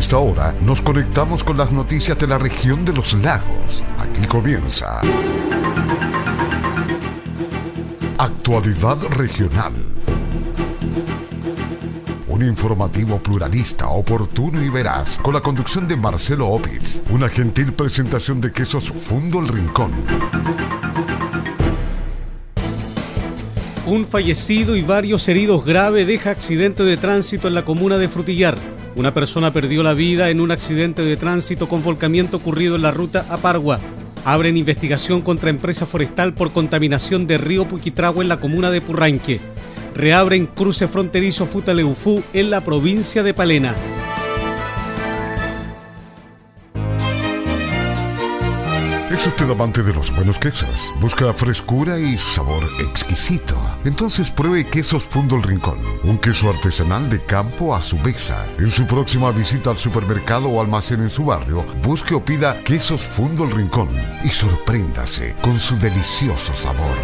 esta hora nos conectamos con las noticias de la región de los lagos. Aquí comienza Actualidad Regional. Un informativo pluralista, oportuno y veraz, con la conducción de Marcelo Opitz. Una gentil presentación de Quesos Fundo El Rincón. Un fallecido y varios heridos graves deja accidente de tránsito en la comuna de Frutillar. Una persona perdió la vida en un accidente de tránsito con volcamiento ocurrido en la ruta a Pargua. Abren investigación contra empresa forestal por contaminación de río Puquitrahua en la comuna de Purranque. Reabren cruce fronterizo Futaleufú en la provincia de Palena. ¿Es usted amante de los buenos quesos? ¿Busca frescura y sabor exquisito? Entonces pruebe Quesos Fundo El Rincón, un queso artesanal de campo a su mesa. En su próxima visita al supermercado o almacén en su barrio, busque o pida Quesos Fundo El Rincón y sorpréndase con su delicioso sabor.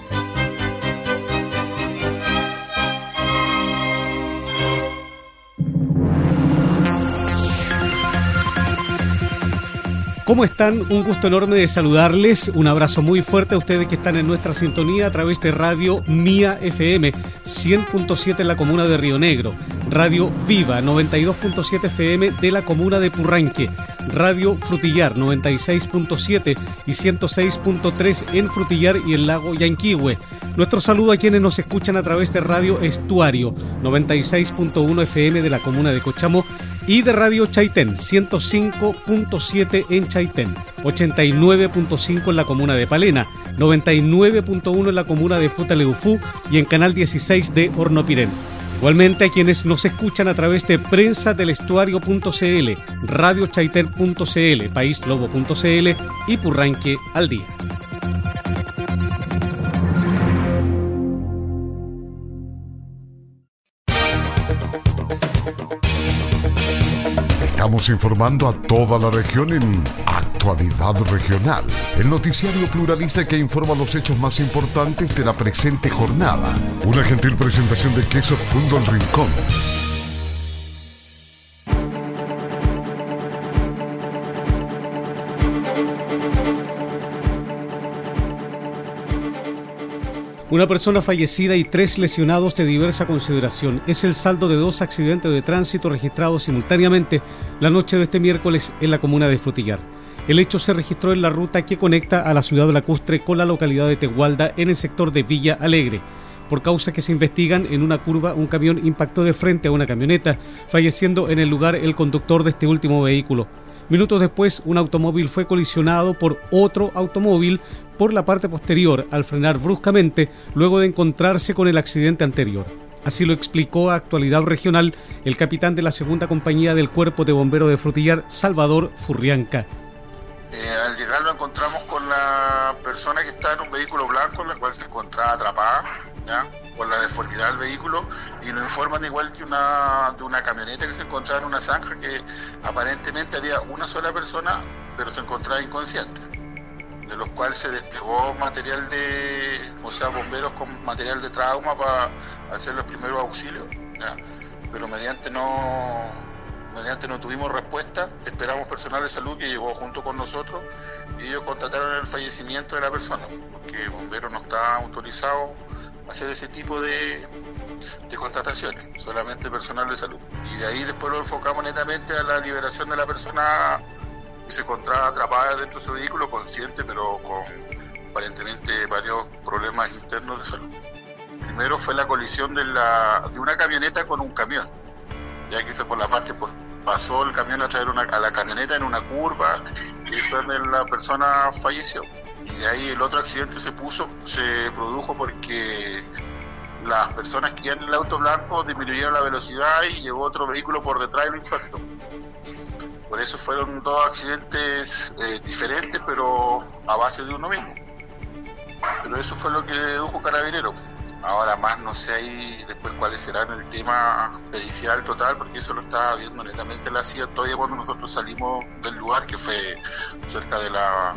¿Cómo están? Un gusto enorme de saludarles. Un abrazo muy fuerte a ustedes que están en nuestra sintonía a través de Radio Mía FM 100.7 en la comuna de Río Negro, Radio Viva 92.7 FM de la comuna de Purranque, Radio Frutillar 96.7 y 106.3 en Frutillar y el lago Yanquihue. Nuestro saludo a quienes nos escuchan a través de Radio Estuario 96.1 FM de la comuna de Cochamó y de Radio Chaitén 105.7 en Chaitén, 89.5 en la comuna de Palena, 99.1 en la comuna de Futaleufú y en Canal 16 de Hornopirén. Igualmente a quienes nos escuchan a través de prensadelestuario.cl, radiochaitén.cl, paislobo.cl y Purranque al día. Estamos informando a toda la región en Actualidad Regional, el noticiario pluralista que informa los hechos más importantes de la presente jornada. Una gentil presentación de Quesos Fundo El Rincón. Una persona fallecida y 3 lesionados de diversa consideración. Es el saldo de 2 accidentes de tránsito registrados simultáneamente la noche de este miércoles en la comuna de Frutillar. El hecho se registró en la ruta que conecta a la ciudad lacustre con la localidad de Tegualda en el sector de Villa Alegre. Por causas que se investigan, en una curva un camión impactó de frente a una camioneta, falleciendo en el lugar el conductor de este último vehículo. Minutos después, un automóvil fue colisionado por otro automóvil por la parte posterior al frenar bruscamente luego de encontrarse con el accidente anterior. Así lo explicó a Actualidad Regional el capitán de la segunda compañía del Cuerpo de Bomberos de Frutillar, Salvador Furrianca. Al llegar lo encontramos con la persona que estaba en un vehículo blanco, la cual se encontraba atrapada, ¿ya?, por la deformidad del vehículo, y nos informan igual que de una camioneta que se encontraba en una zanja, que aparentemente había una sola persona, pero se encontraba inconsciente, de los cuales se desplegó material bomberos con material de trauma para hacer los primeros auxilios, ¿ya?, pero mediante no tuvimos respuesta. Esperamos personal de salud que llegó junto con nosotros y ellos constataron el fallecimiento de la persona, porque el bombero no está autorizado a hacer ese tipo de constataciones, solamente personal de salud. Y de ahí después lo enfocamos netamente a la liberación de la persona que se encontraba atrapada dentro de su vehículo, consciente, pero con aparentemente varios problemas internos de salud. Primero fue la colisión de una camioneta con un camión, ya que fue por la parte, pues pasó el camión a traer a la camioneta en una curva y después la persona falleció. Y de ahí el otro accidente se produjo porque las personas que iban en el auto blanco disminuyeron la velocidad y llegó otro vehículo por detrás y lo impactó. Por eso fueron 2 accidentes diferentes, pero a base de uno mismo. Pero eso fue lo que dedujo Carabineros. Ahora más no sé ahí después cuáles serán el tema pericial total, porque eso lo estaba viendo netamente la CIA todavía cuando nosotros salimos del lugar, que fue cerca de la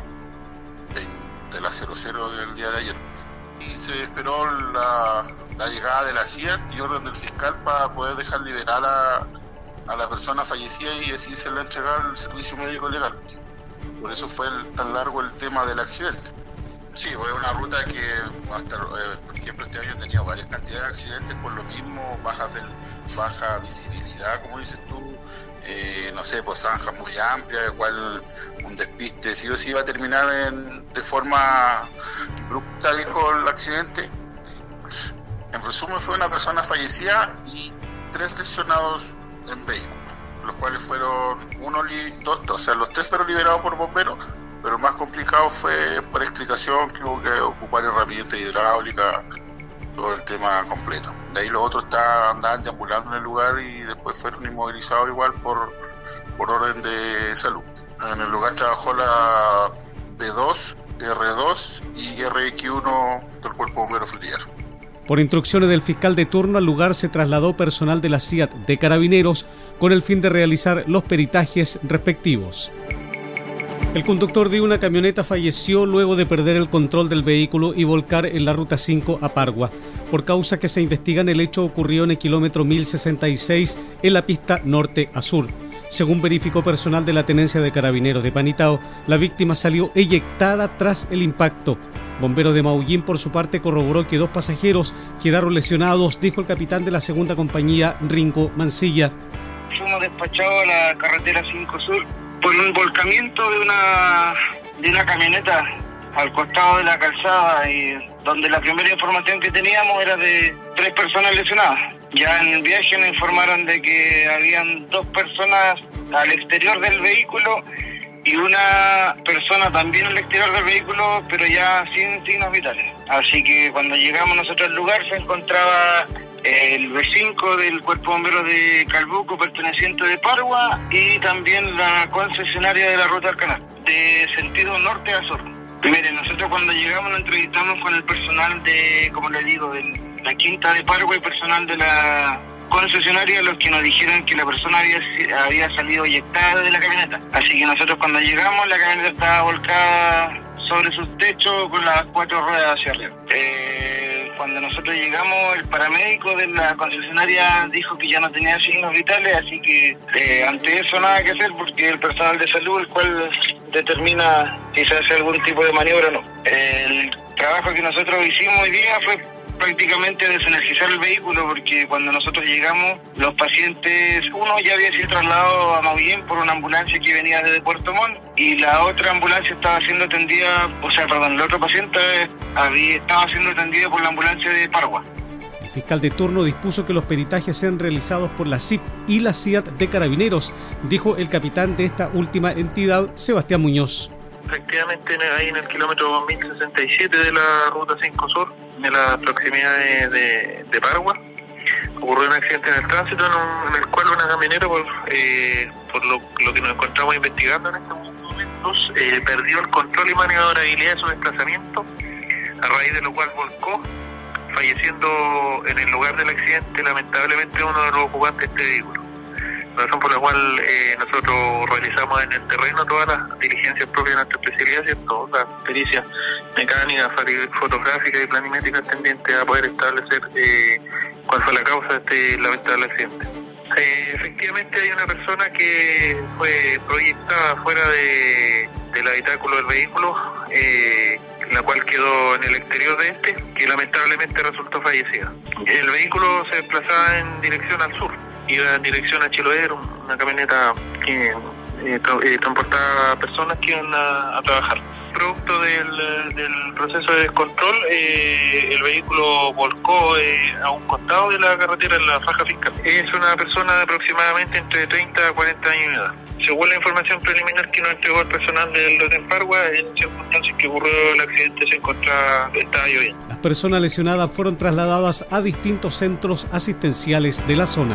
00 del día de ayer. Y se esperó la llegada de la CIA y orden del fiscal para poder dejar liberar a la persona fallecida y así se la entregar al servicio médico legal. Por eso fue tan largo el tema del accidente. Sí, fue una ruta que hasta, por ejemplo, este año he tenido varias cantidades de accidentes por lo mismo, baja visibilidad, como dices tú, no sé, pues zanjas muy amplias, de cual un despiste sí o sí iba a terminar de forma abrupta, dijo el accidente. En resumen, fue una persona fallecida y 3 lesionados en vehículo, los cuales fueron los 3 fueron liberados por bomberos, pero el más complicado fue por explicación que hubo que ocupar herramientas hidráulicas, todo el tema completo. De ahí los otros andaban deambulando en el lugar y después fueron inmovilizados igual por orden de salud. En el lugar trabajó la B2, R2 y RX1 del Cuerpo Bombero Fluvial. Por instrucciones del fiscal de turno, al lugar se trasladó personal de la CIAT de Carabineros con el fin de realizar los peritajes respectivos. El conductor de una camioneta falleció luego de perder el control del vehículo y volcar en la Ruta 5 a Pargua. Por causa que se investigan, el hecho ocurrió en el kilómetro 1066 en la pista norte a sur. Según verificó personal de la Tenencia de Carabineros de Panitao, la víctima salió eyectada tras el impacto. Bomberos de Maullín, por su parte, corroboró que 2 pasajeros quedaron lesionados, dijo el capitán de la segunda compañía, Rinco Mancilla. Fuimos despachados a la carretera 5 Sur por un volcamiento de una camioneta al costado de la calzada, y donde la primera información que teníamos era de 3 personas lesionadas. Ya en el viaje nos informaron de que habían 2 personas al exterior del vehículo y una persona también al exterior del vehículo, pero ya sin signos vitales. Así que cuando llegamos nosotros al lugar se encontraba el B5 del Cuerpo Bombero de Calbuco, perteneciente de Pargua, y también la concesionaria de la Ruta del Canal, de sentido norte a sur. Miren, nosotros cuando llegamos nos entrevistamos con el personal de, como les digo, de la quinta de Pargua y personal de la concesionaria, los que nos dijeron que la persona había salido eyectada de la camioneta. Así que nosotros cuando llegamos, la camioneta estaba volcada sobre su techo con las 4 ruedas hacia arriba. Cuando nosotros llegamos, el paramédico de la concesionaria dijo que ya no tenía signos vitales, así que ante eso nada que hacer, porque el personal de salud el cual determina si se hace algún tipo de maniobra o no. El trabajo que nosotros hicimos hoy día fue prácticamente desenergizar el vehículo, porque cuando nosotros llegamos, los pacientes, uno ya había sido trasladado a Maullín por una ambulancia que venía desde Puerto Montt, y la otra ambulancia estaba siendo atendida, el otro paciente estaba siendo atendido por la ambulancia de Pargua. El fiscal de turno dispuso que los peritajes sean realizados por la CIP y la CIAT de Carabineros, dijo el capitán de esta última entidad, Sebastián Muñoz. Efectivamente, ahí en el kilómetro 1067 de la Ruta 5 Sur, en la proximidad de Pargua, ocurrió un accidente en el tránsito en el cual una camionera, por lo que nos encontramos investigando en estos momentos, perdió el control y maniobrabilidad de su desplazamiento, a raíz de lo cual volcó, falleciendo en el lugar del accidente lamentablemente uno de los ocupantes de este vehículo. Razón por la cual nosotros realizamos en el terreno todas las diligencias propias de nuestra especialidad, ¿cierto? Las pericias mecánicas, fotográficas y planimétricas tendientes a poder establecer cuál fue la causa de este lamentable accidente. Efectivamente hay una persona que fue proyectada fuera del habitáculo del vehículo, la cual quedó en el exterior de este, que lamentablemente resultó fallecida. El vehículo se desplazaba en dirección al sur. Iba en dirección a Chiloé, una camioneta que transportaba personas que iban a trabajar. Producto del proceso de descontrol, el vehículo volcó a un costado de la carretera en la faja fiscal. Es una persona de aproximadamente entre 30 a 40 años de edad. Según la información preliminar que nos entregó el personal del Loten Pargua, en circunstancias que ocurrió el accidente estaba lloviendo. Las personas lesionadas fueron trasladadas a distintos centros asistenciales de la zona.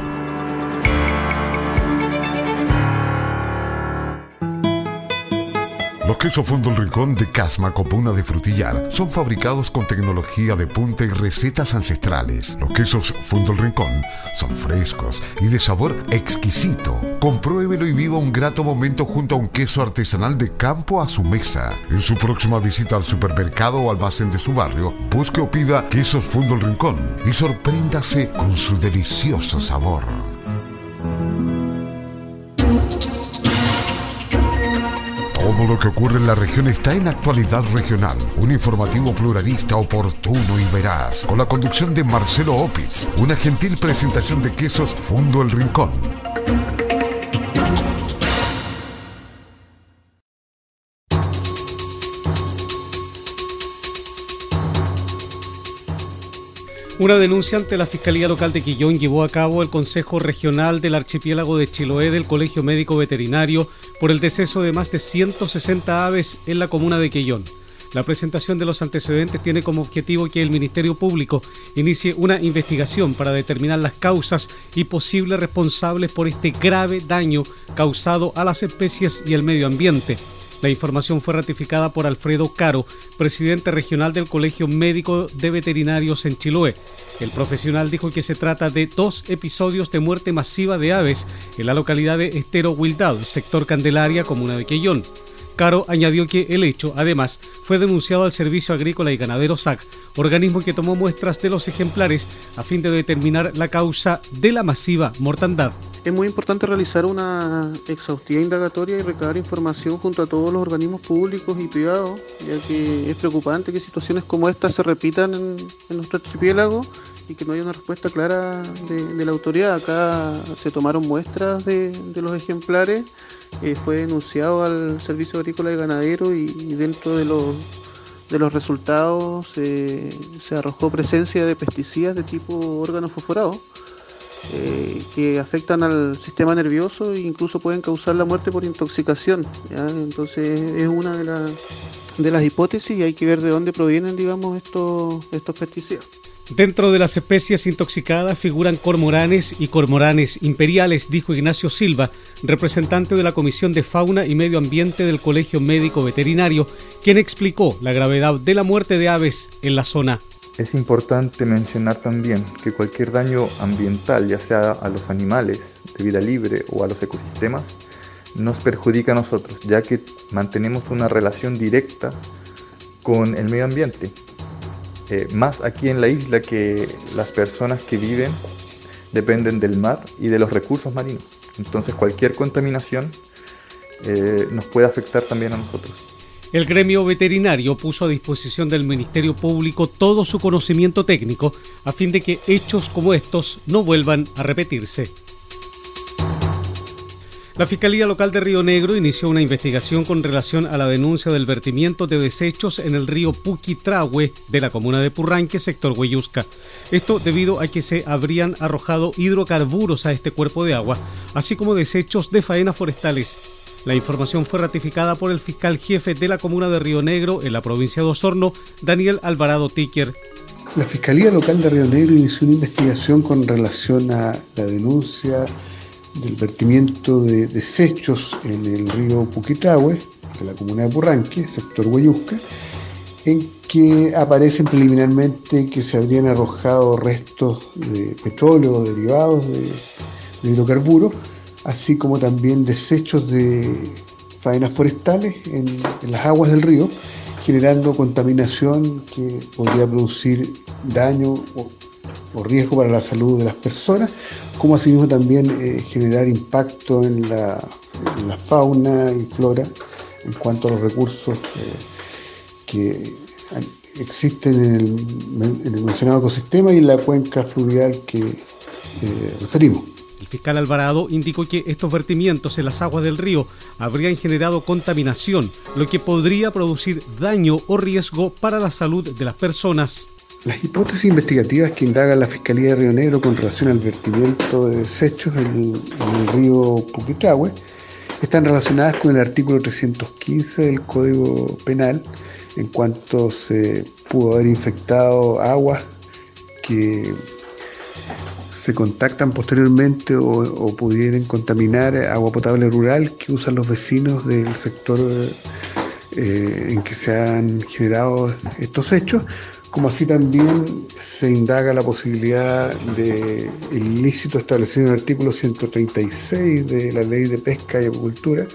Los quesos Fundo El Rincón de Casma, Comuna de Frutillar, son fabricados con tecnología de punta y recetas ancestrales. Los quesos Fundo El Rincón son frescos y de sabor exquisito. Compruébelo y viva un grato momento junto a un queso artesanal de campo a su mesa. En su próxima visita al supermercado o almacén de su barrio, busque o pida quesos Fundo El Rincón y sorpréndase con su delicioso sabor. Todo lo que ocurre en la región está en Actualidad Regional, un informativo pluralista, oportuno y veraz, con la conducción de Marcelo Opitz, una gentil presentación de Quesos Fundo El Rincón. Una denuncia ante la Fiscalía Local de Quillón llevó a cabo el Consejo Regional del Archipiélago de Chiloé del Colegio Médico Veterinario por el deceso de más de 160 aves en la comuna de Quillón. La presentación de los antecedentes tiene como objetivo que el Ministerio Público inicie una investigación para determinar las causas y posibles responsables por este grave daño causado a las especies y el medio ambiente. La información fue ratificada por Alfredo Caro, presidente regional del Colegio Médico de Veterinarios en Chiloé. El profesional dijo que se trata de 2 episodios de muerte masiva de aves en la localidad de Estero Huildado, sector Candelaria, comuna de Quillón. Caro añadió que el hecho, además, fue denunciado al Servicio Agrícola y Ganadero SAC, organismo que tomó muestras de los ejemplares a fin de determinar la causa de la masiva mortandad. Es muy importante realizar una exhaustiva indagatoria y recabar información junto a todos los organismos públicos y privados, ya que es preocupante que situaciones como estas se repitan en nuestro archipiélago y que no haya una respuesta clara de la autoridad. Acá se tomaron muestras de los ejemplares, fue denunciado al Servicio Agrícola y Ganadero y dentro de los resultados se arrojó presencia de pesticidas de tipo órgano fosforado, que afectan al sistema nervioso e incluso pueden causar la muerte por intoxicación, ¿ya? Entonces es una de las hipótesis y hay que ver de dónde provienen, digamos, estos pesticidas. Dentro de las especies intoxicadas figuran cormoranes y cormoranes imperiales, dijo Ignacio Silva, representante de la Comisión de Fauna y Medio Ambiente del Colegio Médico Veterinario, quien explicó la gravedad de la muerte de aves en la zona. Es importante mencionar también que cualquier daño ambiental, ya sea a los animales de vida libre o a los ecosistemas, nos perjudica a nosotros, ya que mantenemos una relación directa con el medio ambiente. Más aquí en la isla, que las personas que viven dependen del mar y de los recursos marinos. Entonces cualquier contaminación nos puede afectar también a nosotros. El gremio veterinario puso a disposición del Ministerio Público todo su conocimiento técnico a fin de que hechos como estos no vuelvan a repetirse. La Fiscalía Local de Río Negro inició una investigación con relación a la denuncia del vertimiento de desechos en el río Puquitrahue de la comuna de Purranque, sector Huellusca. Esto debido a que se habrían arrojado hidrocarburos a este cuerpo de agua, así como desechos de faenas forestales. La información fue ratificada por el fiscal jefe de la comuna de Río Negro en la provincia de Osorno, Daniel Alvarado Ticker. La Fiscalía Local de Río Negro inició una investigación con relación a la denuncia del vertimiento de desechos en el río Puquitrahue, de la comuna de Purranque, sector Huellusca, en que aparecen preliminarmente que se habrían arrojado restos de petróleo o derivados de hidrocarburos, así como también desechos de faenas forestales en las aguas del río, generando contaminación que podría producir daño o riesgo para la salud de las personas, como asimismo también generar impacto en la fauna y flora en cuanto a los recursos que existen en el mencionado ecosistema y en la cuenca fluvial que referimos. El fiscal Alvarado indicó que estos vertimientos en las aguas del río habrían generado contaminación, lo que podría producir daño o riesgo para la salud de las personas. Las hipótesis investigativas que indaga la Fiscalía de Río Negro con relación al vertimiento de desechos en el río Puquitrahue están relacionadas con el artículo 315 del Código Penal, en cuanto se pudo haber infectado aguas que se contactan posteriormente o pudieran contaminar agua potable rural que usan los vecinos del sector en que se han generado estos hechos, como así también se indaga la posibilidad de ilícito establecido en el artículo 136 de la Ley de Pesca y Acuicultura,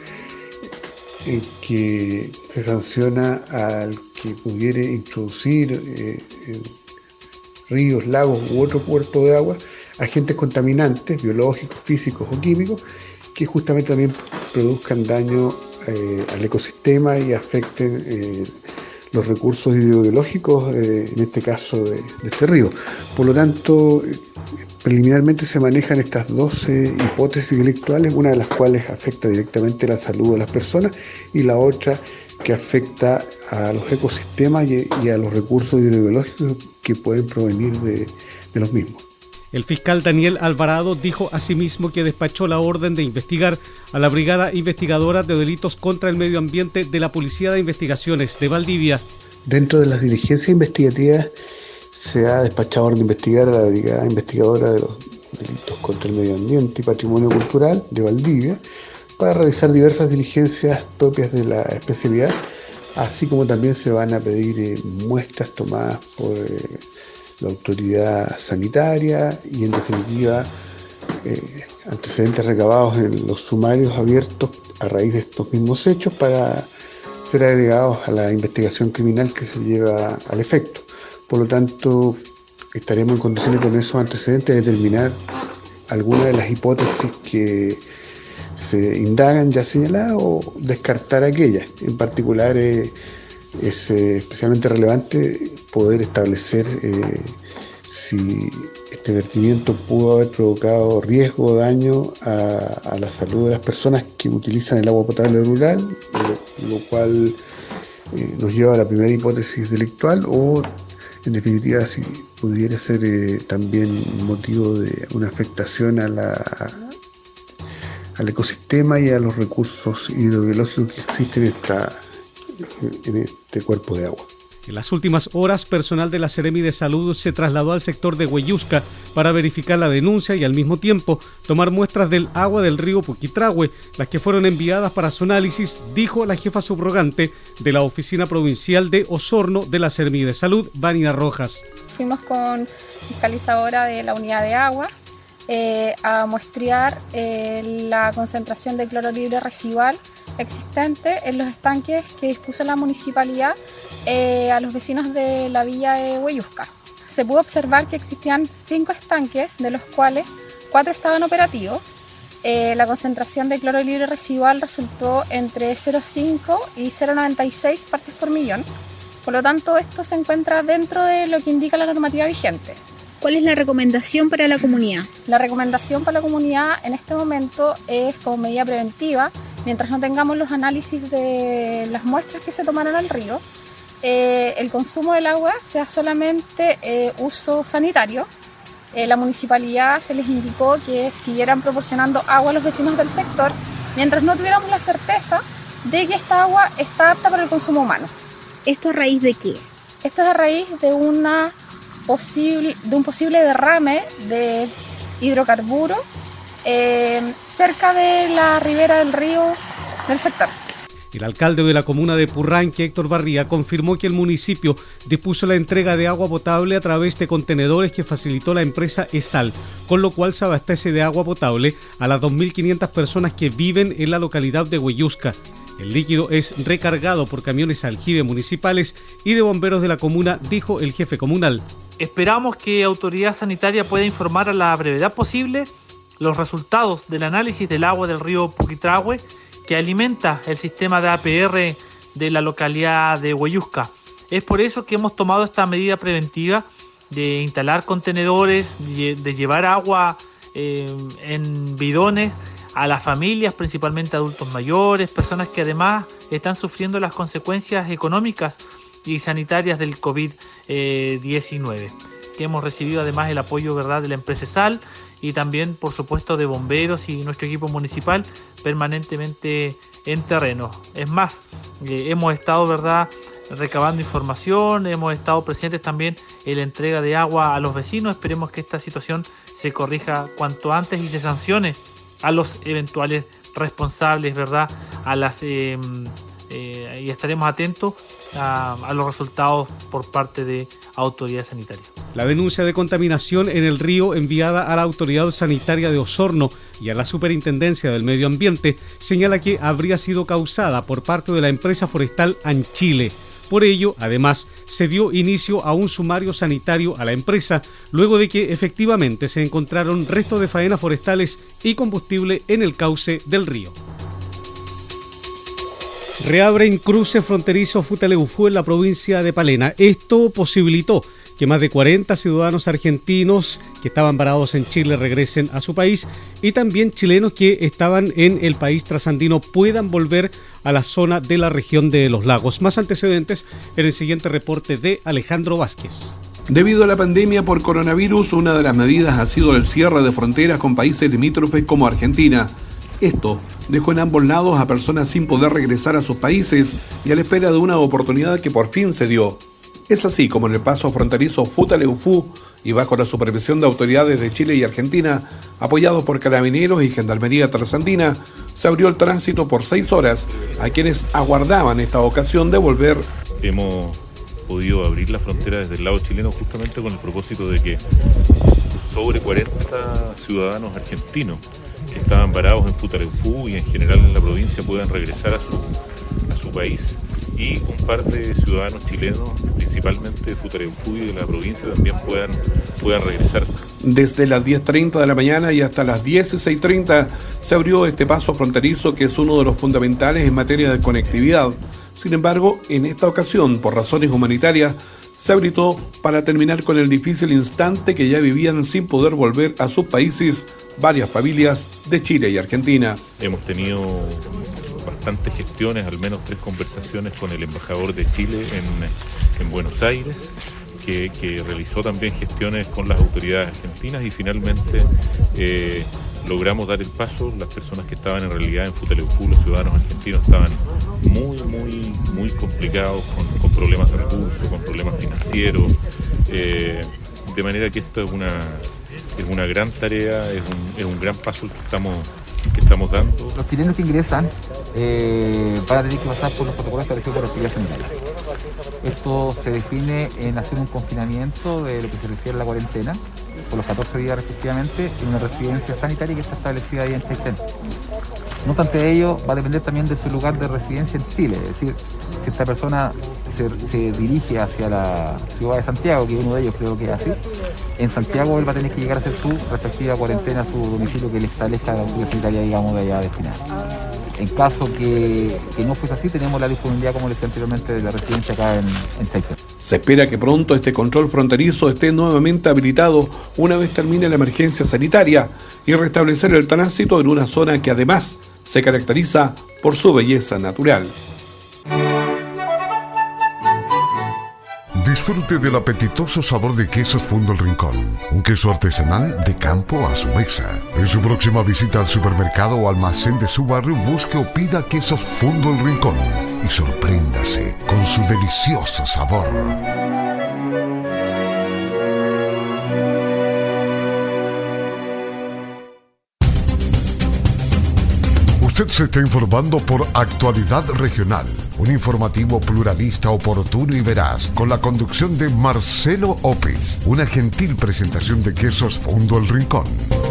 en que se sanciona al que pudiera introducir en ríos, lagos u otro cuerpo de agua agentes contaminantes, biológicos, físicos o químicos, que justamente también produzcan daño al ecosistema y afecten los recursos hidrobiológicos, en este caso de este río. Por lo tanto, preliminarmente se manejan estas 12 hipótesis delictuales, una de las cuales afecta directamente la salud de las personas y la otra que afecta a los ecosistemas y a los recursos hidrobiológicos que pueden provenir de los mismos. El fiscal Daniel Alvarado dijo asimismo que despachó la orden de investigar a la Brigada Investigadora de Delitos contra el Medio Ambiente de la Policía de Investigaciones de Valdivia. Dentro de las diligencias investigativas se ha despachado orden de investigar a la Brigada Investigadora de los Delitos contra el Medio Ambiente y Patrimonio Cultural de Valdivia para realizar diversas diligencias propias de la especialidad, así como también se van a pedir muestras tomadas por la autoridad sanitaria y, en definitiva, antecedentes recabados en los sumarios abiertos a raíz de estos mismos hechos para ser agregados a la investigación criminal que se lleva al efecto. Por lo tanto, estaremos en condiciones con esos antecedentes de determinar algunas de las hipótesis que se indagan ya señaladas o descartar aquellas. En particular, es especialmente relevante poder establecer si este vertimiento pudo haber provocado riesgo o daño a la salud de las personas que utilizan el agua potable rural, lo cual nos lleva a la primera hipótesis delictual, o en definitiva si pudiera ser también motivo de una afectación al ecosistema y a los recursos hidrobiológicos que existen en este cuerpo de agua. En las últimas horas, personal de la Seremi de Salud se trasladó al sector de Huellusca para verificar la denuncia y al mismo tiempo tomar muestras del agua del río Puquitrahue, las que fueron enviadas para su análisis, dijo la jefa subrogante de la Oficina Provincial de Osorno de la Seremi de Salud, Vania Rojas. Fuimos con fiscalizadora de la unidad de agua a muestrear la concentración de cloro libre residual existente en los estanques que dispuso la municipalidad a los vecinos de la villa de Huellusca. Se pudo observar que existían 5 estanques, de los cuales 4 estaban operativos. La concentración de cloro libre residual resultó entre 0,5 y 0,96 partes por millón. Por lo tanto, esto se encuentra dentro de lo que indica la normativa vigente. ¿Cuál es la recomendación para la comunidad? La recomendación para la comunidad en este momento es, como medida preventiva, mientras no tengamos los análisis de las muestras que se tomaron al río, el consumo del agua sea solamente uso sanitario. La municipalidad se les indicó que siguieran proporcionando agua a los vecinos del sector mientras no tuviéramos la certeza de que esta agua está apta para el consumo humano. ¿Esto a raíz de qué? Esto es a raíz de un posible derrame de hidrocarburos cerca de la ribera del río del sector. El alcalde de la comuna de Purranque, Héctor Barría, confirmó que el municipio dispuso la entrega de agua potable a través de contenedores que facilitó la empresa ESAL, con lo cual se abastece de agua potable a las 2.500 personas que viven en la localidad de Huellusca. El líquido es recargado por camiones aljibe municipales y de bomberos de la comuna, dijo el jefe comunal. Esperamos que Autoridad Sanitaria pueda informar a la brevedad posible los resultados del análisis del agua del río Puquitrahue que alimenta el sistema de APR de la localidad de Huellusca. Es por eso que hemos tomado esta medida preventiva de instalar contenedores, de llevar agua en bidones a las familias, principalmente adultos mayores, personas que además están sufriendo las consecuencias económicas y sanitarias del COVID-19. Que hemos recibido además el apoyo, ¿verdad?, de la empresa ESAL y también, por supuesto, de bomberos y nuestro equipo municipal permanentemente en terreno. Es más, hemos estado, ¿verdad?, recabando información, hemos estado presentes también en la entrega de agua a los vecinos. Esperemos que esta situación se corrija cuanto antes y se sancione a los eventuales responsables, ¿verdad?, y estaremos atentos a los resultados por parte de autoridad sanitaria. La denuncia de contaminación en el río enviada a la Autoridad Sanitaria de Osorno y a la Superintendencia del Medio Ambiente señala que habría sido causada por parte de la empresa forestal Anchile. Por ello, además, se dio inicio a un sumario sanitario a la empresa, luego de que efectivamente se encontraron restos de faenas forestales y combustible en el cauce del río. Reabren cruce fronterizo Futaleufú en la provincia de Palena. Esto posibilitó que más de 40 ciudadanos argentinos que estaban varados en Chile regresen a su país y también chilenos que estaban en el país trasandino puedan volver a la zona de la región de los lagos. Más antecedentes en el siguiente reporte de Alejandro Vázquez. Debido a la pandemia por coronavirus, una de las medidas ha sido el cierre de fronteras con países limítrofes como Argentina. Esto dejó en ambos lados a personas sin poder regresar a sus países y a la espera de una oportunidad que por fin se dio. Es así como en el paso fronterizo Futaleufú y bajo la supervisión de autoridades de Chile y Argentina, apoyados por carabineros y gendarmería trasandina, se abrió el tránsito por 6 horas a quienes aguardaban esta ocasión de volver. Hemos podido abrir la frontera desde el lado chileno justamente con el propósito de que sobre 40 ciudadanos argentinos que estaban varados en Futaleufú y en general en la provincia puedan regresar a su país, y un par de ciudadanos chilenos, principalmente de Futaleufú y de la provincia, también puedan regresar. Desde las 10:30 de la mañana y hasta las 16:30 se abrió este paso fronterizo que es uno de los fundamentales en materia de conectividad. Sin embargo, en esta ocasión, por razones humanitarias, se habilitó para terminar con el difícil instante que ya vivían sin poder volver a sus países varias familias de Chile y Argentina. Hemos tenido bastantes gestiones, al menos 3 conversaciones con el embajador de Chile en Buenos Aires, que realizó también gestiones con las autoridades argentinas y finalmente logramos dar el paso. Las personas que estaban en realidad en Futaleufú, los ciudadanos argentinos, estaban muy complicados con problemas de recursos, con problemas financieros, de manera que esto es una gran tarea, es un gran paso el que estamos dando. Los chilenos que ingresan van a tener que pasar por los protocolos establecidos por la autoridad sanitaria. Esto se define en hacer un confinamiento de lo que se refiere a la cuarentena por los 14 días respectivamente en una residencia sanitaria que está establecida ahí en Chaitén. No obstante de ello, va a depender también de su lugar de residencia en Chile, es decir, si esta persona se dirige hacia la ciudad de Santiago, que uno de ellos creo que es así, en Santiago él va a tener que llegar a hacer su respectiva cuarentena a su domicilio que le establezca la autoridad sanitaria, digamos, de allá destinada. En caso que no fuese así, tenemos la disponibilidad, como les decía anteriormente, de la residencia acá en Chaitén. Se espera que pronto este control fronterizo esté nuevamente habilitado una vez termine la emergencia sanitaria y restablecer el tránsito en una zona que además se caracteriza por su belleza natural. Disfrute del apetitoso sabor de Quesos Fundo El Rincón, un queso artesanal de campo a su mesa. En su próxima visita al supermercado o almacén de su barrio, busque o pida Quesos Fundo El Rincón y sorpréndase con su delicioso sabor. Usted se está informando por Actualidad Regional, un informativo pluralista, oportuno y veraz, con la conducción de Marcelo Ópez, una gentil presentación de Quesos Fundo El Rincón.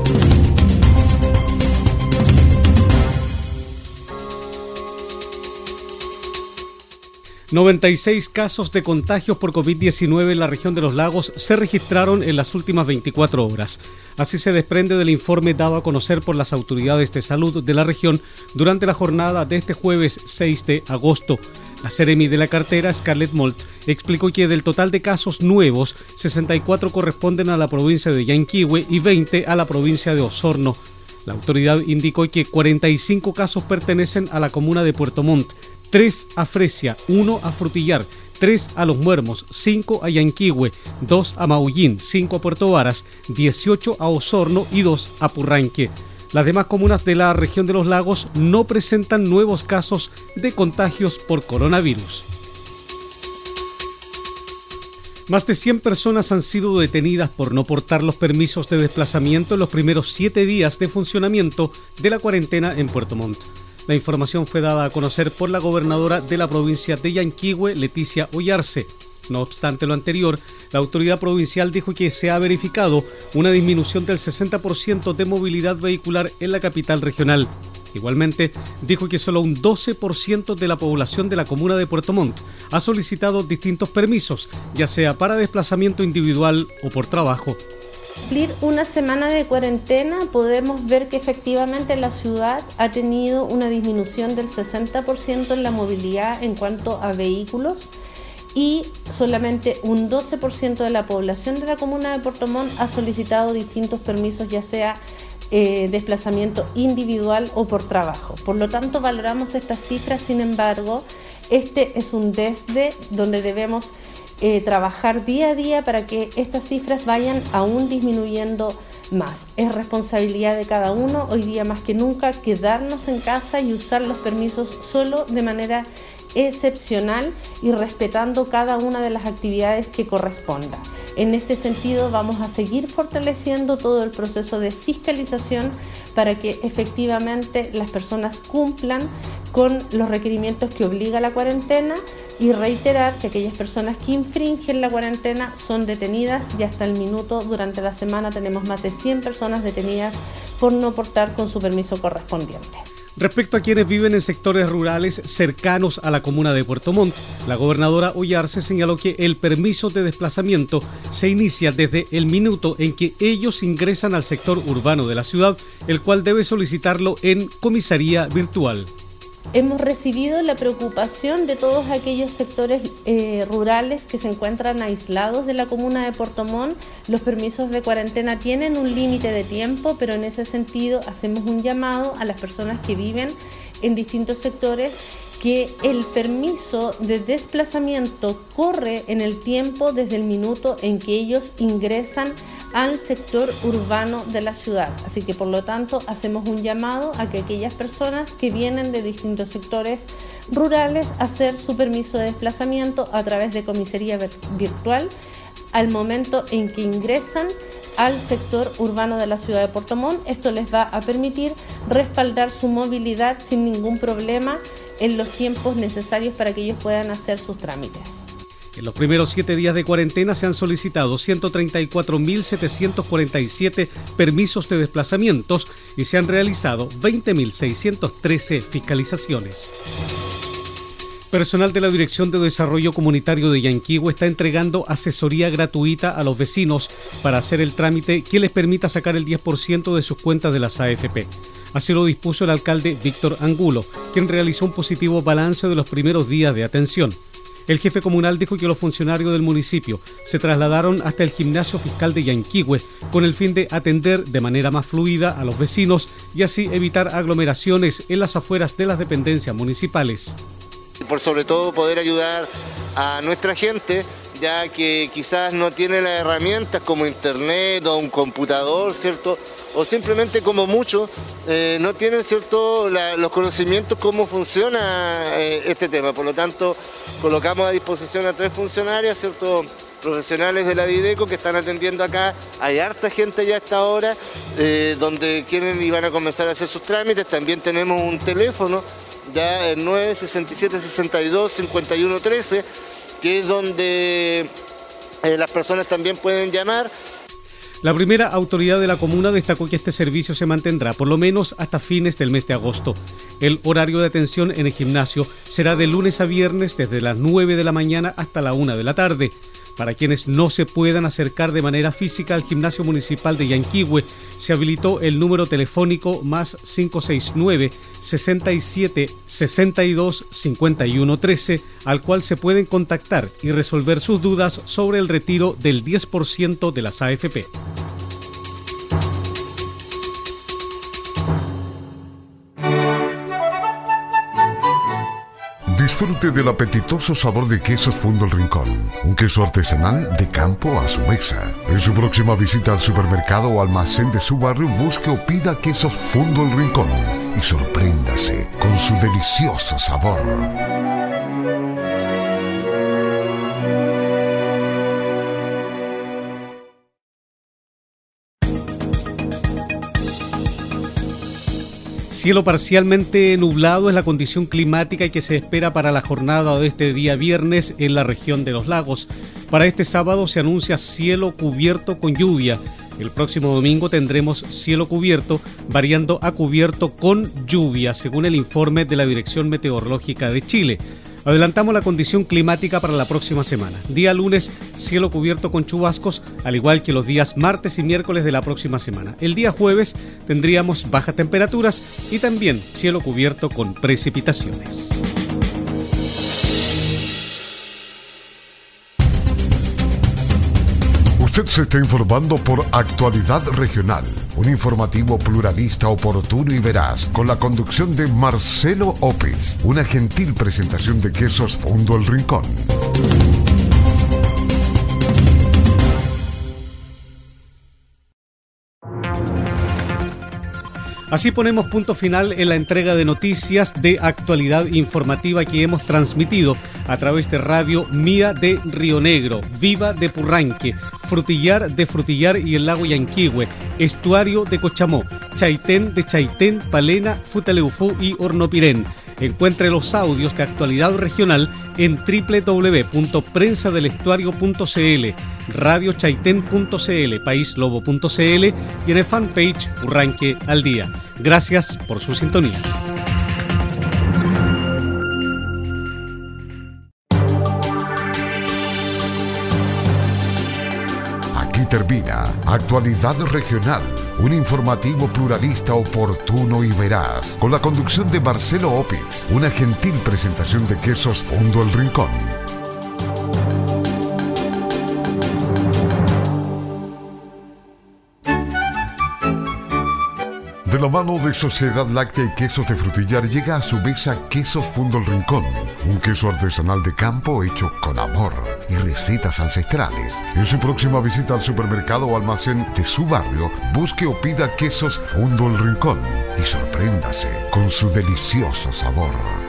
...96 casos de contagios por COVID-19 en la región de los lagos se registraron en las últimas 24 horas. Así se desprende del informe dado a conocer por las autoridades de salud de la región durante la jornada de este jueves 6 de agosto. La Seremi de la cartera, Scarlett Molt, explicó que del total de casos nuevos, 64 corresponden a la provincia de Yanquihue y 20 a la provincia de Osorno. La autoridad indicó que 45 casos pertenecen a la comuna de Puerto Montt, 3 a Fresia, 1 a Frutillar, 3 a Los Muermos, 5 a Yanquihue, 2 a Maullín, 5 a Puerto Varas, 18 a Osorno y 2 a Purranque. Las demás comunas de la región de los lagos no presentan nuevos casos de contagios por coronavirus. Más de 100 personas han sido detenidas por no portar los permisos de desplazamiento en los primeros 7 días de funcionamiento de la cuarentena en Puerto Montt. La información fue dada a conocer por la gobernadora de la provincia de Yanquihue, Leticia Oyarce. No obstante lo anterior, la autoridad provincial dijo que se ha verificado una disminución del 60% de movilidad vehicular en la capital regional. Igualmente, dijo que solo un 12% de la población de la comuna de Puerto Montt ha solicitado distintos permisos, ya sea para desplazamiento individual o por trabajo. cumplir una semana de cuarentena podemos ver que efectivamente la ciudad ha tenido una disminución del 60% en la movilidad en cuanto a vehículos y solamente un 12% de la población de la comuna de Puerto Montt ha solicitado distintos permisos, ya sea desplazamiento individual o por trabajo. Por lo tanto, valoramos estas cifras, sin embargo, este es un desde donde debemos trabajar día a día para que estas cifras vayan aún disminuyendo más. Es responsabilidad de cada uno, hoy día más que nunca, quedarnos en casa y usar los permisos solo de manera excepcional y respetando cada una de las actividades que corresponda. En este sentido, vamos a seguir fortaleciendo todo el proceso de fiscalización para que efectivamente las personas cumplan con los requerimientos que obliga la cuarentena y reiterar que aquellas personas que infringen la cuarentena son detenidas y hasta el minuto durante la semana tenemos más de 100 personas detenidas por no portar con su permiso correspondiente. Respecto a quienes viven en sectores rurales cercanos a la comuna de Puerto Montt, la gobernadora Oyarce señaló que el permiso de desplazamiento se inicia desde el minuto en que ellos ingresan al sector urbano de la ciudad, el cual debe solicitarlo en comisaría virtual. Hemos recibido la preocupación de todos aquellos sectores rurales que se encuentran aislados de la comuna de Puerto Montt. Los permisos de cuarentena tienen un límite de tiempo, pero en ese sentido hacemos un llamado a las personas que viven en distintos sectores que el permiso de desplazamiento corre en el tiempo desde el minuto en que ellos ingresan al sector urbano de la ciudad. Así que por lo tanto hacemos un llamado a que aquellas personas que vienen de distintos sectores rurales hacer su permiso de desplazamiento a través de comisaría virtual al momento en que ingresan al sector urbano de la ciudad de Puerto Montt. Esto les va a permitir respaldar su movilidad sin ningún problema en los tiempos necesarios para que ellos puedan hacer sus trámites. En los primeros 7 días de cuarentena se han solicitado 134.747 permisos de desplazamientos y se han realizado 20.613 fiscalizaciones. Personal de la Dirección de Desarrollo Comunitario de Yanquihue está entregando asesoría gratuita a los vecinos para hacer el trámite que les permita sacar el 10% de sus cuentas de las AFP. Así lo dispuso el alcalde Víctor Angulo, quien realizó un positivo balance de los primeros días de atención. El jefe comunal dijo que los funcionarios del municipio se trasladaron hasta el gimnasio fiscal de Yanquihue con el fin de atender de manera más fluida a los vecinos y así evitar aglomeraciones en las afueras de las dependencias municipales. Por sobre todo poder ayudar a nuestra gente, ya que quizás no tiene las herramientas como internet o un computador, ¿cierto? O simplemente como muchos no tienen, ¿cierto?, los conocimientos cómo funciona este tema. Por lo tanto, colocamos a disposición a 3 funcionarias, ¿cierto?, profesionales de la Dideco que están atendiendo acá. Hay harta gente ya a esta hora donde quieren y van a comenzar a hacer sus trámites. También tenemos un teléfono, ya el 967-62-5113, que es donde las personas también pueden llamar. La primera autoridad de la comuna destacó que este servicio se mantendrá por lo menos hasta fines del mes de agosto. El horario de atención en el gimnasio será de lunes a viernes desde las 9 de la mañana hasta la 1 de la tarde. Para quienes no se puedan acercar de manera física al gimnasio municipal de Yanquihue, se habilitó el número telefónico más 569 67 62 51 13, al cual se pueden contactar y resolver sus dudas sobre el retiro del 10% de las AFP. Disfrute del apetitoso sabor de Quesos Fundo El Rincón, un queso artesanal de campo a su mesa. En su próxima visita al supermercado o almacén de su barrio, busque o pida Quesos Fundo El Rincón y sorpréndase con su delicioso sabor. Cielo parcialmente nublado es la condición climática que se espera para la jornada de este día viernes en la región de los lagos. Para este sábado se anuncia cielo cubierto con lluvia. El próximo domingo tendremos cielo cubierto, variando a cubierto con lluvia, según el informe de la Dirección Meteorológica de Chile. Adelantamos la condición climática para la próxima semana. Día lunes, cielo cubierto con chubascos, al igual que los días martes y miércoles de la próxima semana. El día jueves tendríamos bajas temperaturas y también cielo cubierto con precipitaciones. Usted se está informando por Actualidad Regional, un informativo pluralista, oportuno y veraz, con la conducción de Marcelo Opitz, una gentil presentación de Quesos Fundo El Rincón. Así ponemos punto final en la entrega de noticias de actualidad informativa que hemos transmitido a través de Radio Mía de Río Negro, Viva de Purranque, Frutillar de Frutillar y el Lago Yanquihue, Estuario de Cochamó, Chaitén de Chaitén, Palena, Futaleufú y Hornopirén. Encuentre los audios de actualidad regional en www.prensadelestuario.cl, radiochaitén.cl, paislobo.cl y en el fanpage Purranque al Día. Gracias por su sintonía. Aquí termina Actualidad Regional, un informativo pluralista, oportuno y veraz, con la conducción de Marcelo Opitz, una gentil presentación de Quesos Fundo El Rincón. De la mano de Sociedad Láctea y Quesos de Frutillar llega a su mesa Quesos Fundo El Rincón, un queso artesanal de campo hecho con amor y recetas ancestrales. En su próxima visita al supermercado o almacén de su barrio, busque o pida Quesos Fundo El Rincón y sorpréndase con su delicioso sabor.